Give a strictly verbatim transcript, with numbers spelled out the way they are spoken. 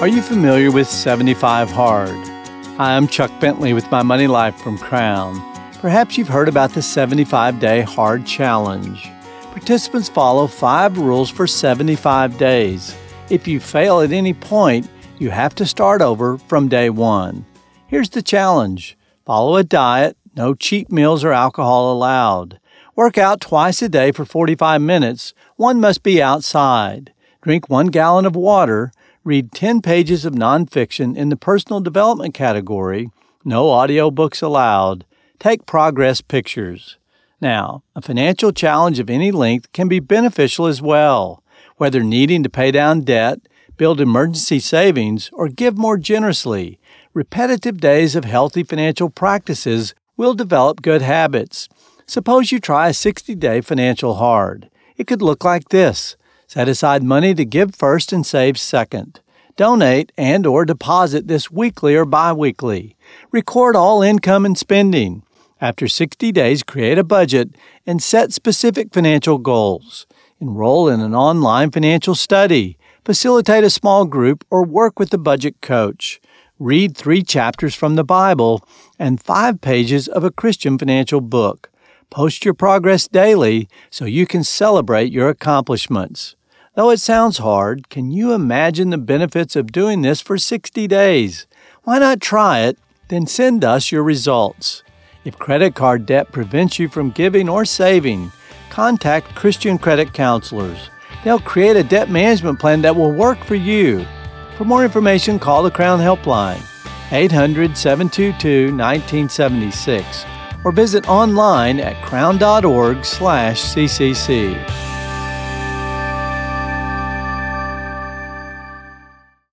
Are you familiar with seventy-five hard? Hi, I'm Chuck Bentley with My Money Life from Crown. Perhaps you've heard about the seventy-five day hard challenge. Participants follow five rules for seventy-five days. If you fail at any point, you have to start over from day one. Here's the challenge. Follow a diet, no cheap meals or alcohol allowed. Work out twice a day for forty-five minutes. One must be outside. Drink one gallon of water. Read ten pages of nonfiction in the personal development category. No audiobooks allowed. Take progress pictures. Now, a financial challenge of any length can be beneficial as well. Whether needing to pay down debt, build emergency savings, or give more generously, repetitive days of healthy financial practices will develop good habits. Suppose you try a sixty-day financial hard. It could look like this. Set aside money to give first and save second. Donate and or deposit this weekly or biweekly. Record all income and spending. After sixty days, create a budget and set specific financial goals. Enroll in an online financial study. Facilitate a small group or work with a budget coach. Read three chapters from the Bible and five pages of a Christian financial book. Post your progress daily so you can celebrate your accomplishments. Though it sounds hard, can you imagine the benefits of doing this for sixty days? Why not try it, then send us your results. If credit card debt prevents you from giving or saving, contact Christian credit counselors. They'll create a debt management plan that will work for you. For more information, call the Crown Helpline, eight hundred, seven two two, one nine seven six, or visit online at crown dot org slash C C C.